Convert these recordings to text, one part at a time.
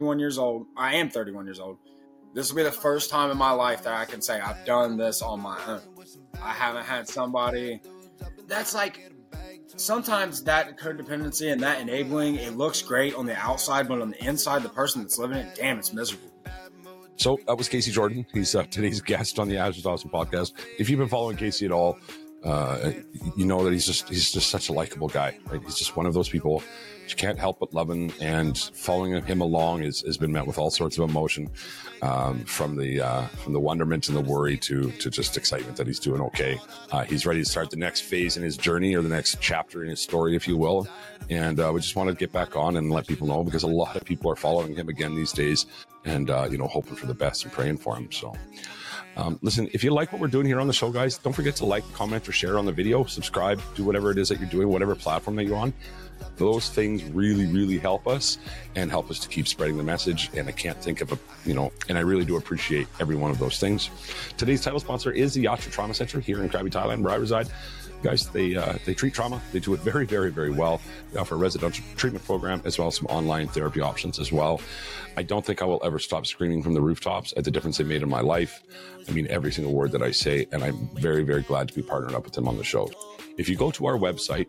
years old. I am 31 years old. This will be the first time in my life that I can say I've done this on my own. I haven't had somebody. That's like, sometimes that codependency and that enabling, it looks great on the outside, but on the inside, the person that's living it, damn, it's miserable. So that was Casey Jordan. He's today's guest on the As Awesome podcast. If you've been following Casey at all, you know that he's just such a likable guy. Right? He's just one of those people you can't help but love him, and following him along has been met with all sorts of emotion, from the wonderment and the worry to just excitement that he's doing okay. He's ready to start the next phase in his journey, or the next chapter in his story, if you will. And we just wanted to get back on and let people know, because a lot of people are following him again these days, and hoping for the best and praying for him. So listen, if you like what we're doing here on the show, guys, don't forget to like, comment, or share on the video. Subscribe, do whatever it is that you're doing, whatever platform that you're on. Those things really, really help us and help us to keep spreading the message. And I can't think of and I really do appreciate every one of those things. Today's title sponsor is the Yatra Trauma Center here in Krabi, Thailand, where I reside. Guys, they treat trauma. They do it very, very, very well. They offer a residential treatment program as well as some online therapy options as well. I don't think I will ever stop screaming from the rooftops at the difference they made in my life. I mean, every single word that I say, and I'm very, very glad to be partnered up with them on the show. If you go to our website,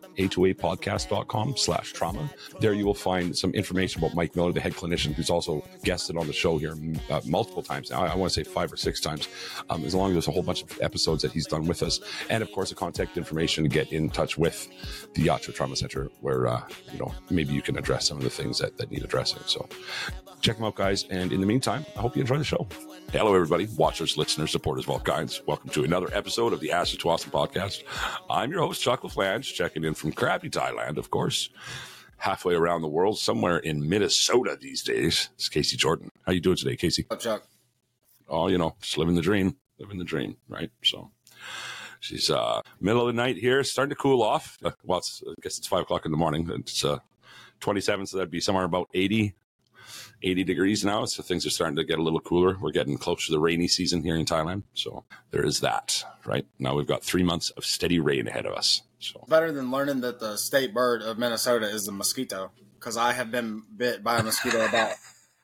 a2apodcast.com/trauma, there you will find some information about Mike Miller, the head clinician, who's also guested on the show here multiple times now. I want to say 5 or 6 times, as long as there's a whole bunch of episodes that he's done with us. And of course, the contact information to get in touch with the Yatra Trauma Center, where, maybe you can address some of the things that need addressing. So check them out, guys. And in the meantime, I hope you enjoy the show. Hello, everybody. Watchers, listeners, supporters of all kinds. Welcome to another episode of the As Awesome podcast. I'm your host, Chuck LaFlange, checking in from Krabi, Thailand, of course. Halfway around the world, somewhere in Minnesota these days. It's Casey Jordan. How you doing today, Casey? What's up, Chuck? Oh, just living the dream, right? So she's middle of the night here, starting to cool off. I guess it's 5 o'clock in the morning. It's 27, so that'd be somewhere about 80 degrees now. So things are starting to get a little cooler. We're getting close to the rainy season here in Thailand. So there is that, right? Now we've got 3 months of steady rain ahead of us. So better than learning that the state bird of Minnesota is the mosquito, because I have been bit by a mosquito about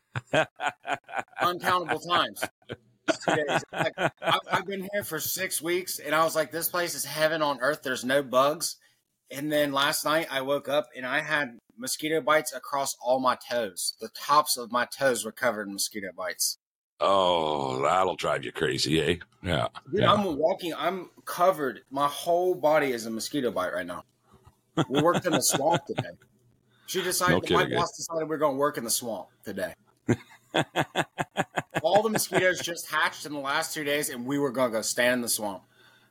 uncountable times. 2 days. I've been here for 6 weeks, and I was like, this place is heaven on earth. There's no bugs. And then last night I woke up and I had mosquito bites across all my toes. The tops of my toes were covered in mosquito bites. Oh, that'll drive you crazy, eh? Yeah. Dude, yeah. I'm covered. My whole body is a mosquito bite right now. We worked in the swamp today. My boss decided we we're going to work in the swamp today. All the mosquitoes just hatched in the last 2 days, and we were going to go stand in the swamp.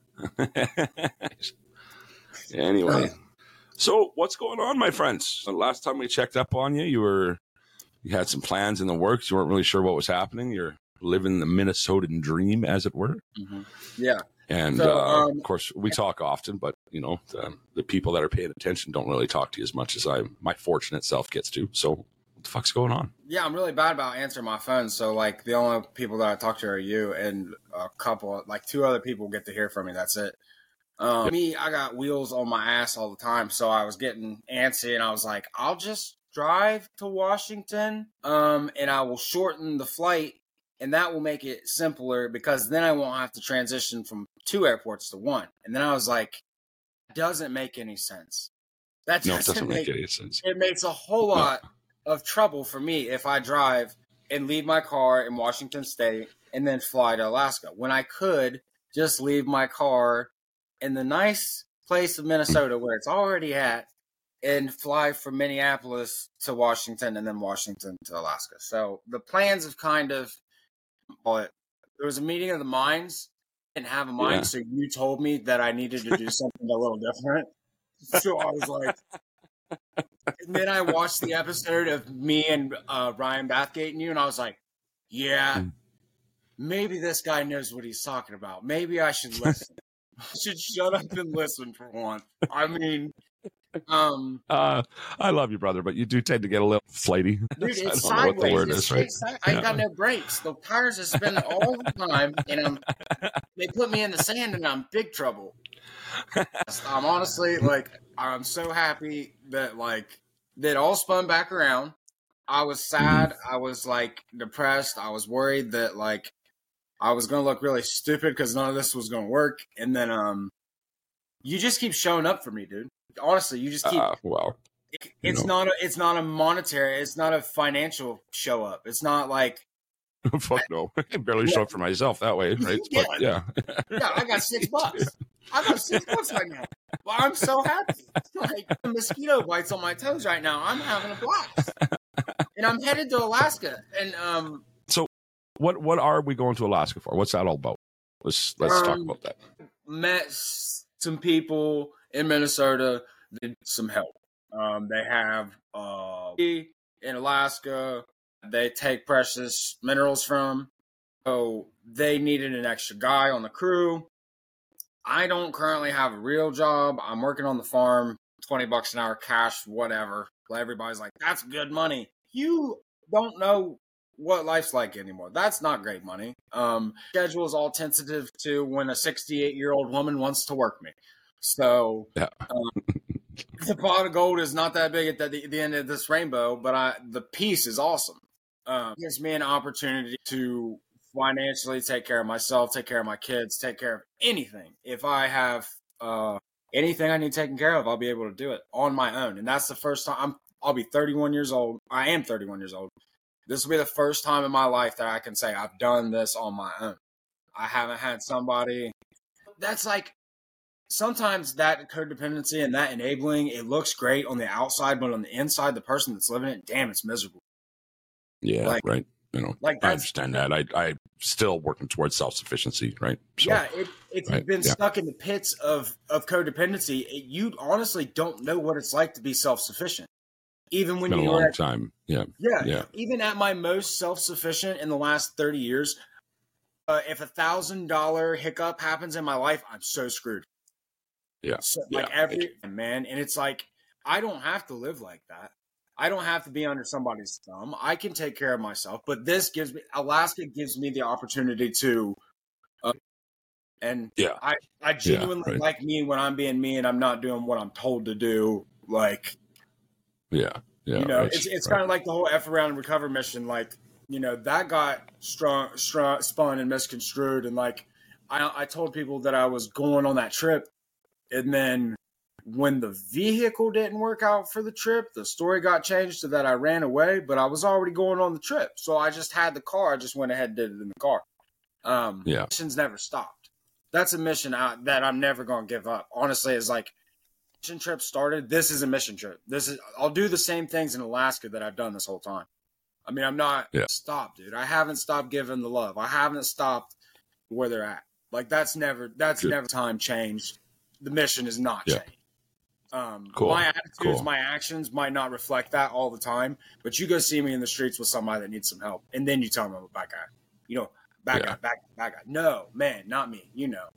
Anyway, so what's going on, my friends? The last time we checked up on you, you had some plans in the works. You weren't really sure what was happening. You're living the Minnesotan dream, as it were. Mm-hmm. Yeah. And of course, we talk often, but the people that are paying attention don't really talk to you as much as my fortunate self gets to. So what the fuck's going on? Yeah, I'm really bad about answering my phone. So like the only people that I talk to are you and a couple, like 2 other people get to hear from me. That's it. Me, I got wheels on my ass all the time, so I was getting antsy, and I was like, I'll just drive to Washington, and I will shorten the flight, and that will make it simpler, because then I won't have to transition from 2 airports to 1. And then I was like, it doesn't make any sense. It doesn't make any sense. It makes a whole lot of trouble for me if I drive and leave my car in Washington State and then fly to Alaska, when I could just leave my car in the nice place of Minnesota where it's already at and fly from Minneapolis to Washington and then Washington to Alaska. So the plans have but there was a meeting of the minds. I didn't have a mind, so you told me that I needed to do something a little different. So I was like, and then I watched the episode of me and Ryan Bathgate and you, and I was like, yeah, maybe this guy knows what he's talking about. Maybe I should listen. I should shut up and listen for once. I mean, I love you, brother, but you do tend to get a little flighty. Dude, it's sideways. I ain't got no brakes. The tires are spinning all the time, and they put me in the sand, and I'm big trouble. I'm honestly I'm so happy that that all spun back around. I was sad. I was like depressed. I was worried that like I was gonna look really stupid because none of this was gonna work. And then you just keep showing up for me, dude. Honestly, you just keep. Well, It's not a monetary. It's not a financial show up. It's not like fuck no. I barely show up for myself that way, right? Yeah. But yeah. yeah, I got $6. I got $6 right now. Well, I'm so happy. Like the mosquito bites on my toes right now. I'm having a blast, and I'm headed to Alaska. And So, what are we going to Alaska for? What's that all about? Let's talk about that. met some people in Minnesota that need some help. They have in Alaska. They take precious minerals from. So they needed an extra guy on the crew. I don't currently have a real job. I'm working on the farm, $20 an hour, cash, whatever. Everybody's like, that's good money. You don't know what life's like anymore. That's not great money. Schedule is all tentative to when a 68-year-old woman wants to work me. So Yeah. the pot of gold is not that big at the end of this rainbow, but the piece is awesome. It gives me an opportunity to financially take care of myself, take care of my kids, take care of anything. If I have anything I need taken care of, I'll be able to do it on my own. And that's the first time I'll be 31 years old. I am 31 years old. This will be the first time in my life that I can say I've done this on my own. I haven't had somebody. That's like sometimes that codependency and that enabling, it looks great on the outside, but on the inside, the person that's living it, damn, it's miserable. Yeah, Like, right. You know, like I understand that. I'm still working towards self-sufficiency, right? So, yeah, if you've been stuck in the pits of codependency, you honestly don't know what it's like to be self-sufficient. Even when been a you long were time. Yeah. Even at my most self-sufficient in the last 30 years, if $1,000 hiccup happens in my life, I'm so screwed. Yeah. So, like man, and it's like I don't have to live like that. I don't have to be under somebody's thumb. I can take care of myself. But Alaska gives me the opportunity to, and I genuinely like me when I'm being me and I'm not doing what I'm told to do. Like, you know, it's kind of like the whole F around and recover mission. Like, that got spun and misconstrued. And like, I told people that I was going on that trip, and then when the vehicle didn't work out for the trip, the story got changed to that I ran away, but I was already going on the trip. So I just had the car. I just went ahead and did it in the car. Missions never stopped. That's a mission that I'm never going to give up. Honestly, it's like mission trip started. This is a mission trip. I'll do the same things in Alaska that I've done this whole time. I mean, I'm not stopped, dude. I haven't stopped giving the love. I haven't stopped where they're at. Like that's never time changed. The mission is not changed. My attitudes, my actions might not reflect that all the time, but you go see me in the streets with somebody that needs some help, and then you tell me I'm a bad guy. Bad guy. No, man, not me.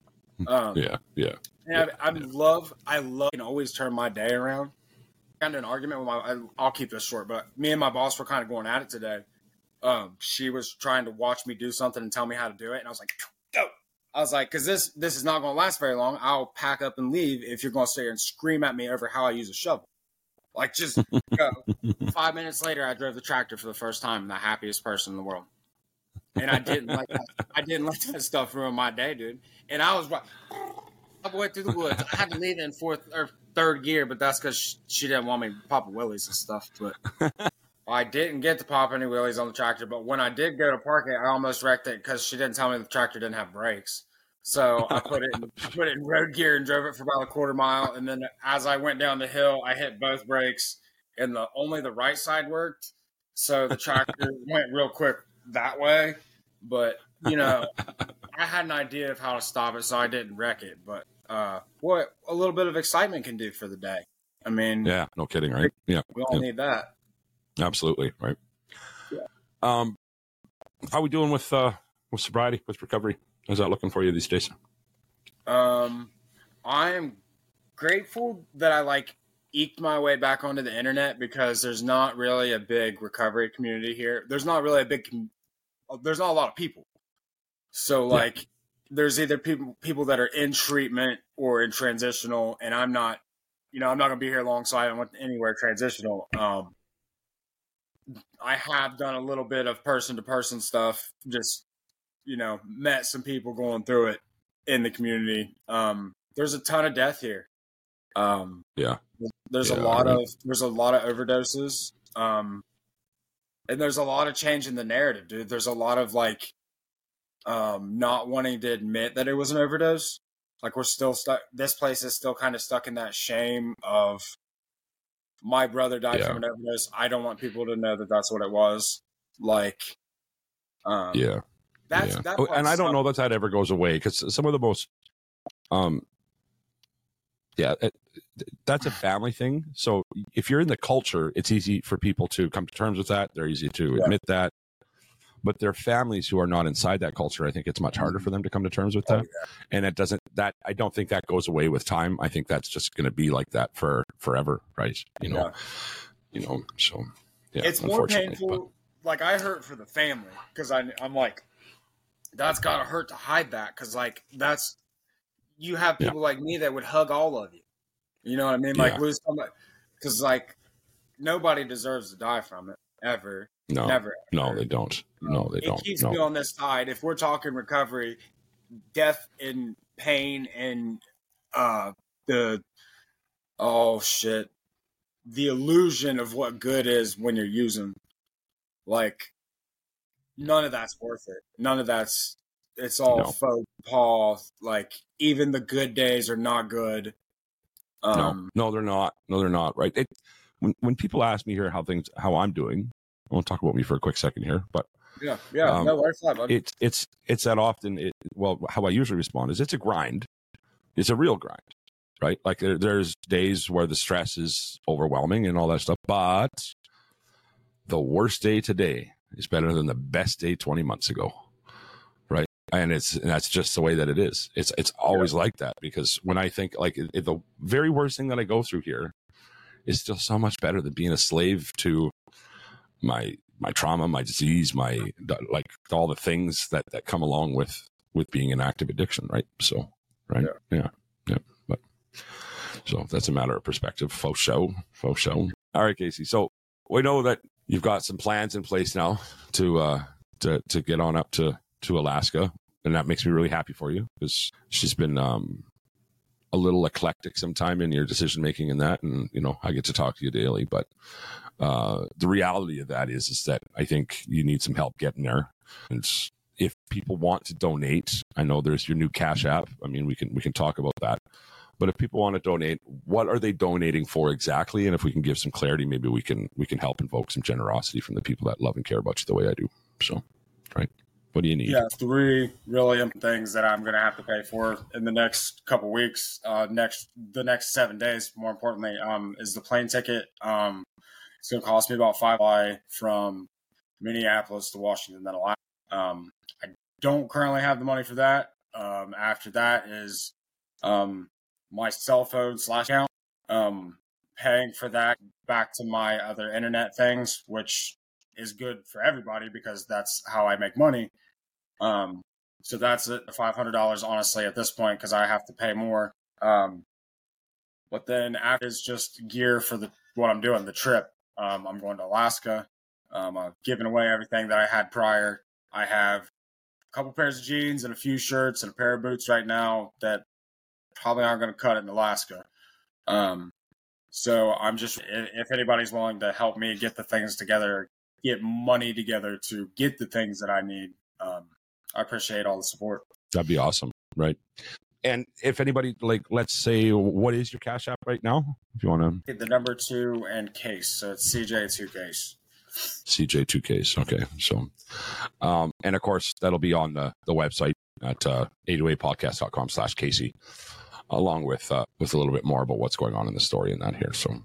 And I love can always turn my day around. I got into an argument with I'll keep this short, but me and my boss were kind of going at it today. She was trying to watch me do something and tell me how to do it, and I was like, go. I was like, because this is not going to last very long. I'll pack up and leave if you're going to sit here and scream at me over how I use a shovel. Like, just go. 5 minutes later, I drove the tractor for the first time. I'm the happiest person in the world. And I didn't let that stuff ruin my day, dude. And I was all the way through the woods. I had to leave it in fourth or third gear, but that's because she didn't want me popping wheelies and stuff. But I didn't get to pop any wheelies on the tractor, but when I did go to park it, I almost wrecked it because she didn't tell me the tractor didn't have brakes. So I put it in road gear and drove it for about a quarter mile. And then as I went down the hill, I hit both brakes, and only the right side worked. So the tractor went real quick that way. But I had an idea of how to stop it, so I didn't wreck it. But what a little bit of excitement can do for the day. I mean, yeah, no kidding, right? Yeah, we all need that. Absolutely, right. Yeah. How are we doing with sobriety, with recovery? How's that looking for you these days? I am grateful that I eked my way back onto the internet because there's not really a big recovery community here. There's not really there's not a lot of people. So there's either people that are in treatment or in transitional, and I'm not, I'm not going to be here long, so I haven't went anywhere transitional. I have done a little bit of person to person stuff. Just, met some people going through it in the community. There's a ton of death here. Yeah. There's a lot of overdoses. And there's a lot of change in the narrative, dude. There's a lot of not wanting to admit that it was an overdose. Like, we're still stuck. This place is still kind of stuck in that shame of, my brother died from an overdose. I don't want people to know that that's what it was. That's and I don't know that ever goes away, because some of the most, that's a family thing. So if you're in the culture, it's easy for people to come to terms with that. They're easy to admit that. But their families who are not inside that culture, I think it's much harder for them to come to terms with that. And I don't think that goes away with time. I think that's just going to be like that for forever, right? So it's more painful. Like, I hurt for the family, because I'm like, that's got to hurt to hide that. Because you have people like me that would hug all of you. You know what I mean? Like, lose somebody, because nobody deserves to die from it ever. No, never. No, they don't. No, they don't. It keeps me on this side. If we're talking recovery, death and pain and the illusion of what good is when you're using, none of that's worth it. None of it's all faux pas. Like, even the good days are not good. No, they're not. No, they're not. Right. When people ask me here how I'm doing, I won't talk about me for a quick second here, but it's that often. How I usually respond is, it's a grind. It's a real grind, right? Like, there's days where the stress is overwhelming and all that stuff, but the worst day today is better than the best day 20 months ago, right? And that's just the way that it is. It's always like that, because when I think, the very worst thing that I go through here is still so much better than being a slave to my trauma, my disease, all the things that come along with being an active addiction, right? So, right, yeah. But so that's a matter of perspective. Faux show. All right, Casey. So we know that you've got some plans in place now to get on up to Alaska, and that makes me really happy for you, because she's been a little eclectic sometime in your decision making in that, and I get to talk to you daily, but the reality of that is that I think you need some help getting there. And if people want to donate, I know there's your new Cash App. I mean, we can talk about that. But if people want to donate, what are they donating for exactly? And if we can give some clarity, maybe we can help invoke some generosity from the people that love and care about you the way I do. So, right. What do you need? Yeah, 3 really important things that I'm going to have to pay for in the next couple weeks. The next 7 days, more importantly, is the plane ticket. It's going to cost me about $5 from Minneapolis to Washington, then Alaska. I don't currently have the money for that. After that is my cell phone /account. Paying for that back to my other internet things, which is good for everybody because that's how I make money. So that's it, $500 honestly at this point, because I have to pay more. But then after is just gear for what I'm doing, the trip. I'm going to Alaska. I've given away everything that I had prior. I have a couple pairs of jeans and a few shirts and a pair of boots right now that probably aren't going to cut it in Alaska. So I'm just, if anybody's willing to help me get the things together, get money together to get the things that I need, I appreciate all the support. That'd be awesome. Right. And if anybody, let's say, what is your Cash App right now? If you want to get the number 2 and case. So it's CJ2 case. CJ2 case. Okay. So, and of course that'll be on the website at 808podcast.com/Casey, along with a little bit more about what's going on in the story and that here. So,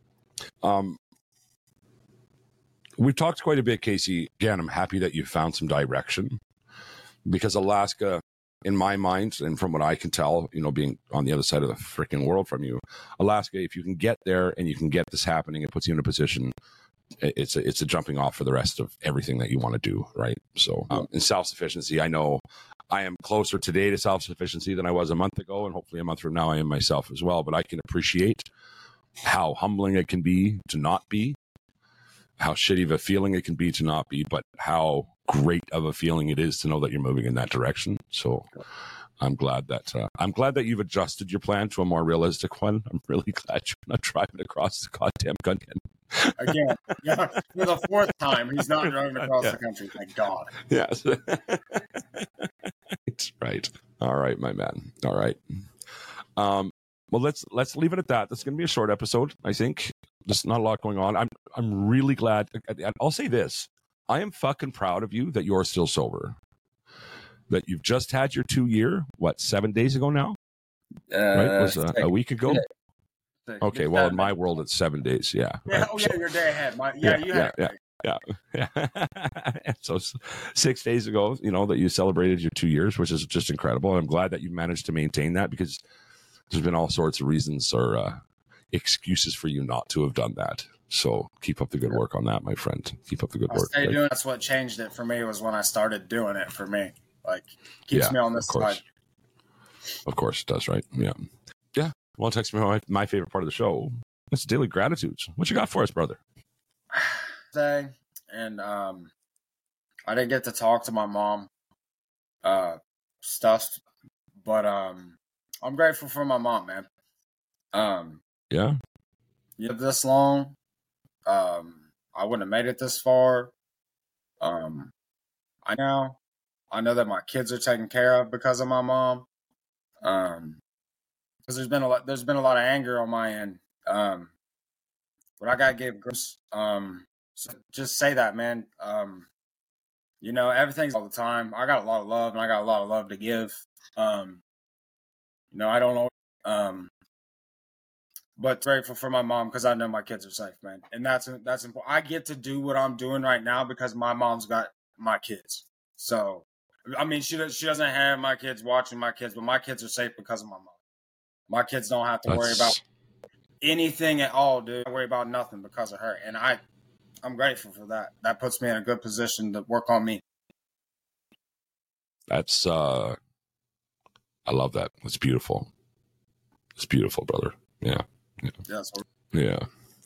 we've talked quite a bit, Casey. Again, I'm happy that you found some direction, because Alaska, in my mind, and from what I can tell, being on the other side of the freaking world from you, Alaska, if you can get there and you can get this happening, it puts you in a position. It's a jumping off for the rest of everything that you want to do, right? So, in self-sufficiency, I know I am closer today to self-sufficiency than I was a month ago, and hopefully a month from now I am myself as well. But I can appreciate how humbling it can be to not be. how shitty of a feeling it can be to not be, but how great of a feeling it is to know that you're moving in that direction. So I'm glad that you've adjusted your plan to a more realistic one. I'm really glad you're not driving across the goddamn country. Again, yeah, for the fourth time, he's not driving across the country. Thank God. Yes. Right. All right, my man. All right. Well, let's leave it at that. This is going to be a short episode, I think. There's not a lot going on. I'm really glad. I'll say this. I am fucking proud of you that you're still sober. That you've just had your 2-year, 7 days ago now? Right? Was a week ago? Okay, well, in my world, it's 7 days. Yeah. Yeah. Right? Oh, yeah, you're a day ahead. You had it. Yeah. So 6 days ago, that you celebrated your 2 years, which is just incredible. And I'm glad that you managed to maintain that, because there's been all sorts of reasons or excuses for you not to have done that. So keep up the good work on that, my friend. Keep up the good work. Doing that's what changed it for me, was when I started doing it for me. Like, keeps me on this side. Of course it does, right? Yeah. Yeah. Well, text me my favorite part of the show. It's daily gratitudes. What you got for us, brother? And I didn't get to talk to my mom stuff, but I'm grateful for my mom, man. Yeah. You lived this long. I wouldn't have made it this far. I know that my kids are taken care of because of my mom. Because there's been a lot of anger on my end. But I gotta give grace. So just say that, man. Everything's all the time. I got a lot of love, and I got a lot of love to give. I don't know. But grateful for my mom, because I know my kids are safe, man. And that's important. I get to do what I'm doing right now because my mom's got my kids. So, I mean, she doesn't have my kids watching my kids, but my kids are safe because of my mom. My kids don't have to worry about anything at all, dude. I worry about nothing because of her. And I'm grateful for that. That puts me in a good position to work on me. That's, I love that. It's beautiful. It's beautiful, brother. Yeah. Yeah.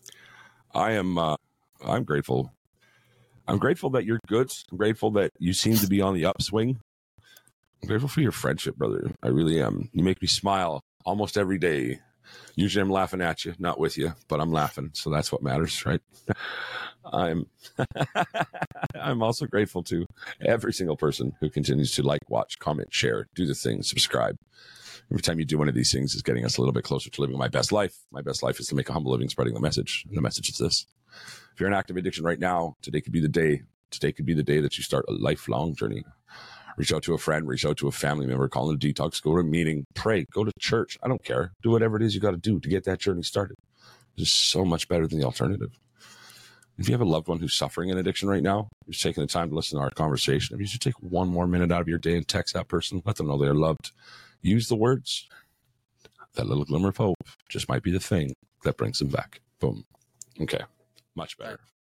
I'm grateful. I'm grateful that you're good. I'm grateful that you seem to be on the upswing. I'm grateful for your friendship, brother. I really am. You make me smile almost every day. Usually I'm laughing at you, not with you, but I'm laughing. So that's what matters, right? I'm also grateful to every single person who continues to like, watch, comment, share, do the thing, subscribe. Every time you do one of these things is getting us a little bit closer to living my best life. My best life is to make a humble living, spreading the message. And the message is this: if you're in active addiction right now, today could be the day. Today could be the day that you start a lifelong journey. Reach out to a friend, reach out to a family member, call it a detox, go to a meeting, pray, go to church. I don't care. Do whatever it is you got to do to get that journey started. It's so much better than the alternative. If you have a loved one who's suffering an addiction right now, who's taking the time to listen to our conversation, if you should take 1 more minute out of your day and text that person, let them know they're loved. Use the words. That little glimmer of hope just might be the thing that brings them back. Boom. Okay. Much better.